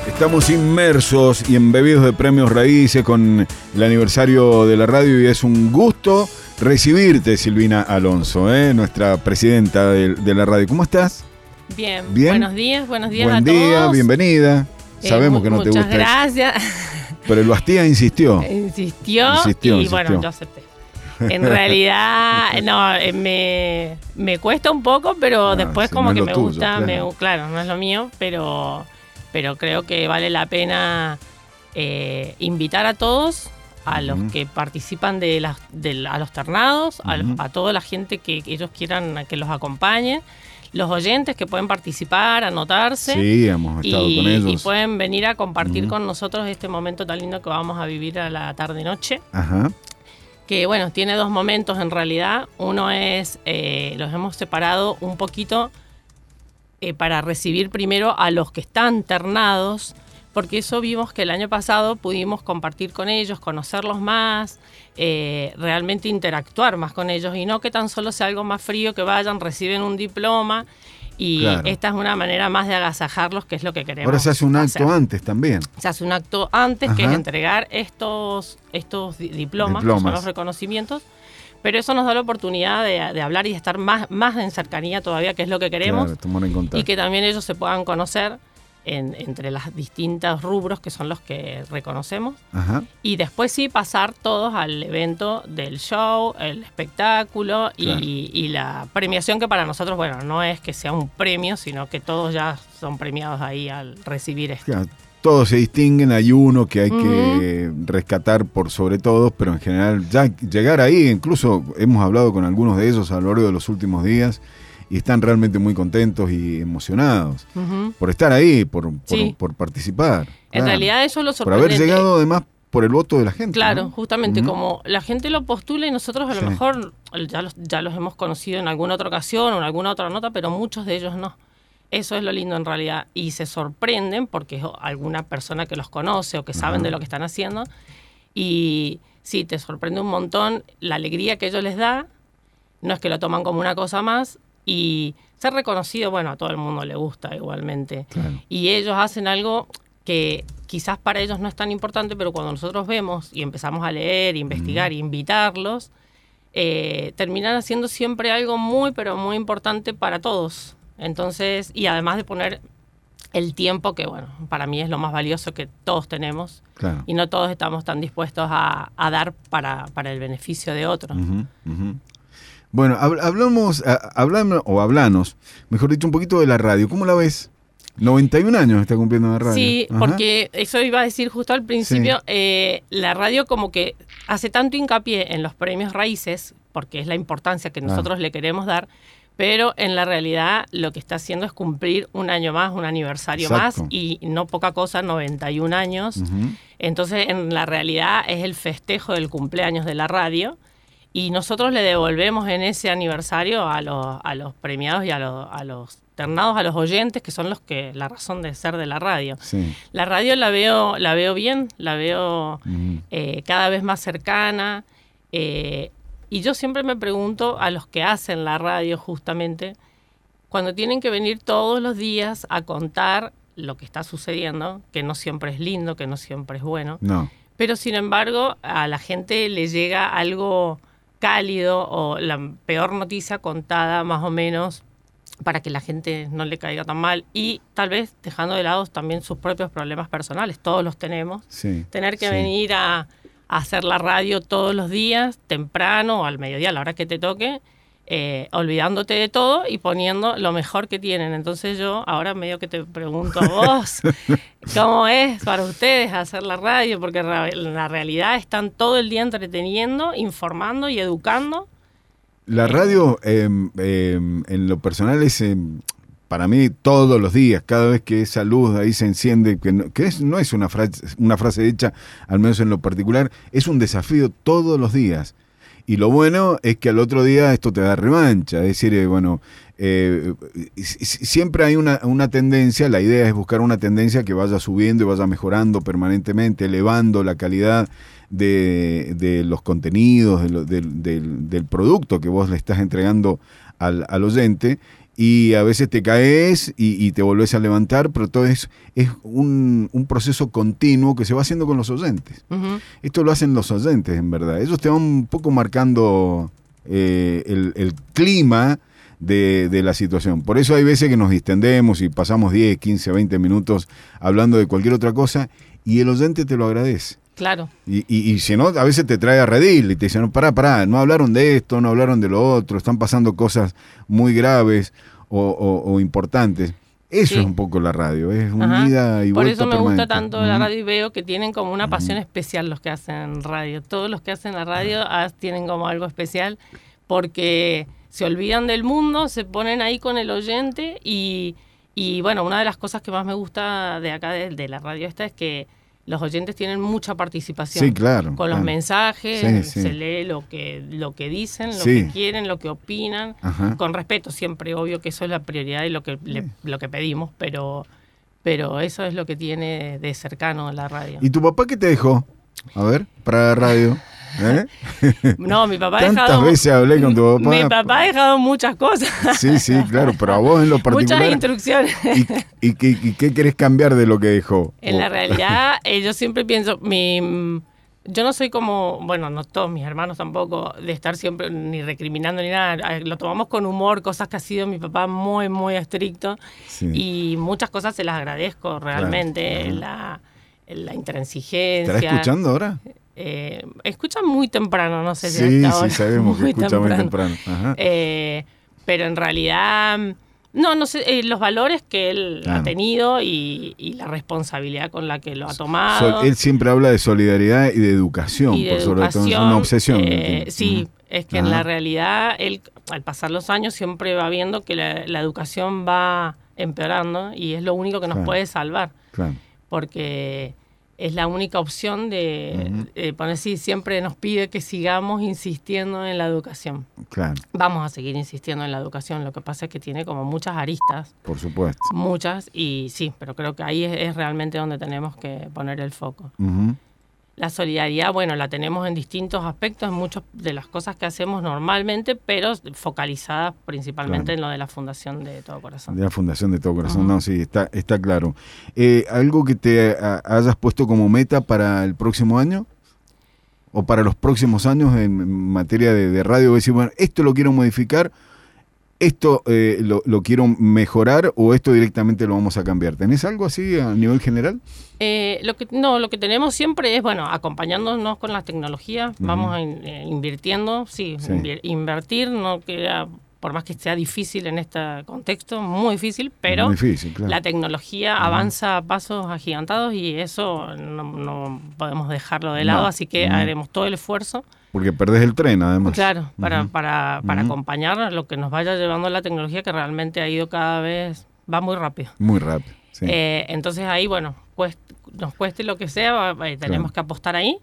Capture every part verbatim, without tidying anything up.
Estamos inmersos y embebidos de premios raíces con el aniversario de la radio y es un gusto recibirte, Silvina Alonso, ¿eh? Nuestra presidenta de, de la radio. ¿Cómo estás? Bien. Bien. Buenos días, buenos días Buen a día, todos. bienvenida. Eh, Sabemos que no te gusta. Muchas gracias. Pero el Bastía insistió. Insistió, Insistió, y insistió. bueno, yo acepté. En realidad, no, eh, me, me cuesta un poco, pero Ah, después sí, como no es que lo me tuyo, gusta, claro. me, claro, no es lo mío, pero, pero creo que vale la pena eh, invitar a todos, a los Ujú. que participan de, las, de la- a los ternados, a, los- Ujú. a toda la gente que, que ellos quieran que los acompañen, los oyentes que pueden participar, anotarse. Sí, hemos estado Y, con ellos. y pueden venir a compartir Ujú. con nosotros este momento tan lindo que vamos a vivir a la tarde-noche. Ajá. Que bueno, tiene dos momentos en realidad. Uno es, eh, los hemos separado un poquito eh, para recibir primero a los que están ternados, porque eso vimos que el año pasado pudimos compartir con ellos, conocerlos más, eh, realmente interactuar más con ellos y no que tan solo sea algo más frío, que vayan, reciben un diploma y Claro. esta es una manera más de agasajarlos, que es lo que queremos. Ahora se hace un acto hacer. antes también. Se hace un acto antes, que Ajá. es entregar estos, estos di- diplomas, que Diplomas. son los reconocimientos, pero eso nos da la oportunidad de, de hablar y de estar más, más en cercanía todavía, que es lo que queremos, Claro, tomar en contacto. y que también ellos se puedan conocer en- entre los distintos rubros que son los que reconocemos. Ajá. Y después sí pasar todos al evento del show, el espectáculo y, Claro. y la premiación, que para nosotros, bueno, no es que sea un premio, sino que todos ya son premiados ahí al recibir esto. Claro, todos se distinguen, hay uno que hay que rescatar por sobre todos, pero en general ya llegar ahí, incluso hemos hablado con algunos de ellos a lo largo de los últimos días y están realmente muy contentos y emocionados Ujú. por estar ahí, por, por, Sí. por participar. En claro. realidad eso es lo por haber sorprendente. llegado además por el voto de la gente. Claro, ¿no? justamente Ujú. como la gente lo postula y nosotros a lo Sí. mejor ya los, ya los hemos conocido en alguna otra ocasión o en alguna otra nota, pero muchos de ellos no. Eso es lo lindo en realidad. Y se sorprenden porque es alguna persona que los conoce o que saben Ajá. de lo que están haciendo. Y sí, te sorprende un montón la alegría que ellos les da. No es que lo toman como una cosa más. Y ser reconocido, bueno, a todo el mundo le gusta igualmente. Claro. Y ellos hacen algo que quizás para ellos no es tan importante, pero cuando nosotros vemos y empezamos a leer, investigar, e invitarlos, eh, terminan haciendo siempre algo muy, pero muy importante para todos. Entonces, y además de poner el tiempo, que bueno, para mí es lo más valioso que todos tenemos, Claro. y no todos estamos tan dispuestos a, a dar para, para el beneficio de otros. Ujú, ujú. Bueno, hab- hablamos, a- hablamos, o hablanos, mejor dicho, un poquito de la radio. ¿Cómo la ves? noventa y un años está cumpliendo la radio. Sí, Ajá. porque eso iba a decir justo al principio, eh, la radio como que hace tanto hincapié en los premios raíces, porque es la importancia que nosotros Claro. le queremos dar, pero en la realidad lo que está haciendo es cumplir un año más, un aniversario Exacto. más, y no poca cosa, noventa y un años. Ujú. Entonces, en la realidad es el festejo del cumpleaños de la radio, y nosotros le devolvemos en ese aniversario a los, a los premiados y a los, a los ternados, a los oyentes, que son los que la razón de ser de la radio. Sí. La radio la veo, la veo bien, la veo Ujú. eh, cada vez más cercana. eh, y yo siempre me pregunto a los que hacen la radio justamente, cuando tienen que venir todos los días a contar lo que está sucediendo, que no siempre es lindo, que no siempre es bueno, No. pero sin embargo a la gente le llega algo cálido o la peor noticia contada más o menos para que la gente no le caiga tan mal y tal vez dejando de lado también sus propios problemas personales, todos los tenemos. Sí. Tener que sí. venir a, a hacer la radio todos los días, temprano o al mediodía, a la hora que te toque, eh, olvidándote de todo y poniendo lo mejor que tienen. Entonces yo ahora medio que te pregunto a vos, ¿cómo es para ustedes hacer la radio? Porque ra- en la realidad están todo el día entreteniendo, informando y educando. La radio, eh, eh, en lo personal, es eh, para mí todos los días, cada vez que esa luz ahí se enciende, que no, que es, no es una frase, una frase hecha, al menos en lo particular, es un desafío todos los días. Y lo bueno es que al otro día esto te da revancha, es decir, eh, bueno, eh, siempre hay una, una tendencia, la idea es buscar una tendencia que vaya subiendo y vaya mejorando permanentemente, elevando la calidad de, de los contenidos, de lo, del, del, del producto que vos le estás entregando al, al oyente. y a veces te caes y, y te volvés a levantar, pero todo es, es un, un proceso continuo que se va haciendo con los oyentes. Uh-huh. Esto lo hacen los oyentes, en verdad. Ellos te van un poco marcando eh, el, el clima de, de la situación. Por eso hay veces que nos distendemos y pasamos diez, quince, veinte minutos hablando de cualquier otra cosa y el oyente te lo agradece. Claro. Y, y, y si no, a veces te trae a redil y te dicen, no, pará, pará, no hablaron de esto, no hablaron de lo otro, están pasando cosas muy graves o, o, o importantes. Eso sí. Es un poco la radio, es unida y vuelta. Por eso me permanente. Gusta tanto uh-huh. la radio y veo que tienen como una pasión uh-huh. especial los que hacen radio. Todos los que hacen la radio uh-huh. tienen como algo especial porque se olvidan del mundo, se ponen ahí con el oyente y, y bueno, una de las cosas que más me gusta de acá de, de la radio esta es que los oyentes tienen mucha participación. Sí, claro. Con claro. los mensajes, sí, sí. se lee lo que lo que dicen, lo sí. que quieren, lo que opinan. Ajá. Con respeto, siempre, obvio que eso es la prioridad y lo que le, lo que pedimos, pero, pero eso es lo que tiene de cercano la radio. ¿Y tu papá qué te dejó? A ver, para la radio. ¿Eh? No, mi papá ha Tantas dejado... veces hablé con tu papá. Mi papá ha dejado muchas cosas. Sí, sí, claro, pero a vos en lo particular... Muchas instrucciones. ¿Y, y, y, y qué querés cambiar de lo que dejó? En la realidad, eh, yo siempre pienso... mi Yo no soy como... Bueno, no todos mis hermanos tampoco, de estar siempre ni recriminando ni nada. Lo tomamos con humor, cosas que ha sido mi papá muy, muy estricto. Sí. Y muchas cosas se las agradezco realmente. Claro. La, la intransigencia. ¿Estará escuchando ahora? Eh, escucha muy temprano, no sé si sí, hasta ahora. Sí, sabemos que escucha temprano. muy temprano. Ajá. Eh, pero en realidad, no, no sé, eh, los valores que él claro. ha tenido y, y la responsabilidad con la que lo ha tomado. So, él siempre habla de solidaridad y de educación, y de por educación, sobre todo, es una obsesión. Eh, sí, uh-huh. es que Ajá. en la realidad, él, al pasar los años, siempre va viendo que la, la educación va empeorando y es lo único que nos claro. puede salvar. Claro. Porque... es la única opción de, uh-huh. de poner así, siempre nos pide que sigamos insistiendo en la educación. Claro. Vamos a seguir insistiendo en la educación, lo que pasa es que tiene como muchas aristas. Por supuesto. Muchas, y sí, pero creo que ahí es, es realmente donde tenemos que poner el foco. Uh-huh. La solidaridad, bueno, la tenemos en distintos aspectos, en muchas de las cosas que hacemos normalmente, pero focalizadas principalmente claro. en lo de la Fundación de Todo Corazón. De la Fundación de Todo Corazón, uh-huh. no, sí, está, está claro. Eh, ¿Algo que te a, hayas puesto como meta para el próximo año? ¿O para los próximos años en materia de, de radio? Decir, bueno, esto lo quiero modificar, esto eh, lo, lo quiero mejorar o esto directamente lo vamos a cambiar. ¿Tenés algo así a nivel general? Eh, lo que no, lo que tenemos siempre es, bueno, acompañándonos con las tecnologías, uh-huh. vamos a in, eh, invirtiendo, sí, sí. Inv- invertir, no queda, por más que sea difícil en este contexto, muy difícil, pero muy difícil, claro. la tecnología uh-huh. avanza a pasos agigantados y eso no, no podemos dejarlo de lado, no. así que uh-huh. haremos todo el esfuerzo. Porque perdés el tren, además. Claro, para, uh-huh. para, para uh-huh. acompañar lo que nos vaya llevando la tecnología, que realmente ha ido cada vez, va muy rápido. Muy rápido, sí. Eh, entonces ahí, bueno, cuest, nos cueste lo que sea, eh, tenemos claro. que apostar ahí.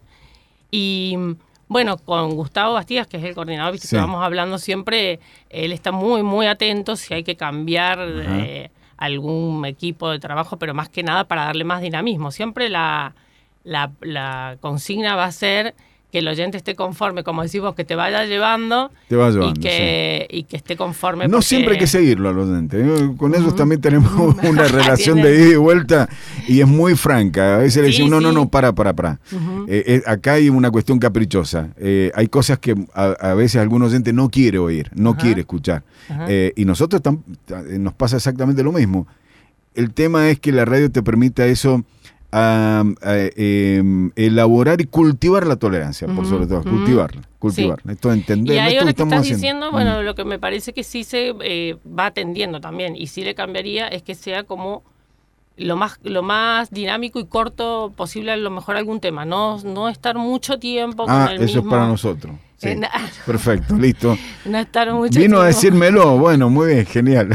Y bueno, con Gustavo Bastidas, que es el coordinador, viste, sí. que vamos hablando siempre, él está muy, muy atento si hay que cambiar uh-huh. eh, algún equipo de trabajo, pero más que nada para darle más dinamismo. Siempre la, la, la consigna va a ser que el oyente esté conforme, como decís vos, que te vaya llevando, te va llevando y, que, sí. y que esté conforme. No porque... siempre hay que seguirlo al oyente. Con uh-huh. ellos también tenemos una relación de ida y vuelta y es muy franca. A veces sí, le decimos, no, sí. no, no, para, para, para. Uh-huh. Eh, eh, acá hay una cuestión caprichosa. Eh, hay cosas que a, a veces algún oyente no quiere oír, no uh-huh. quiere escuchar. Uh-huh. Eh, y nosotros tam, nos pasa exactamente lo mismo. El tema es que la radio te permita eso... A, a, eh, elaborar y cultivar la tolerancia, por sobre todo, uh-huh. cultivarla, cultivarla. Sí. Esto de entender. Y ahí esto lo que, que estás haciendo. diciendo, bueno, mm. lo que me parece que sí se eh, va atendiendo también, y sí le cambiaría es que sea como lo más lo más dinámico y corto posible, a lo mejor algún tema, no, no estar mucho tiempo ah, con el eso mismo. Es para nosotros. Sí. Eh, no. Perfecto, listo. No estar mucho Vino tiempo. A decírmelo, bueno, muy bien, genial.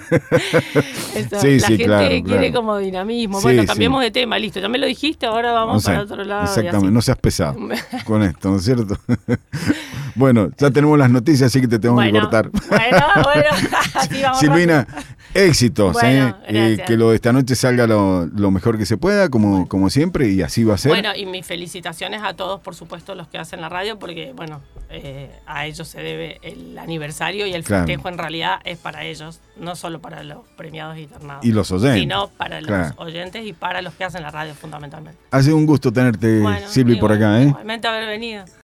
Eso, sí, la sí, gente claro, quiere claro. como dinamismo. Sí, bueno, cambiemos sí. de tema, listo. Ya me lo dijiste, ahora vamos o sea, para otro lado. Exactamente, no seas pesado con esto, ¿no es cierto? Bueno, ya tenemos las noticias, así que te tengo bueno, que cortar. Bueno, bueno, así vamos. Silvina, rápido. Éxitos, bueno, ¿eh? Eh, que lo de esta noche salga lo, lo mejor que se pueda, como, bueno. como siempre, y así va a ser. Bueno, y mis felicitaciones a todos, por supuesto, los que hacen la radio, porque, bueno, eh, a ellos se debe el aniversario y el Claro. festejo en realidad es para ellos, no solo para los premiados y internados. Y los oyentes. Sino para los Claro. oyentes y para los que hacen la radio fundamentalmente. Ha sido un gusto tenerte, Bueno, Silvi, por igual- acá, ¿eh? Igualmente haber venido.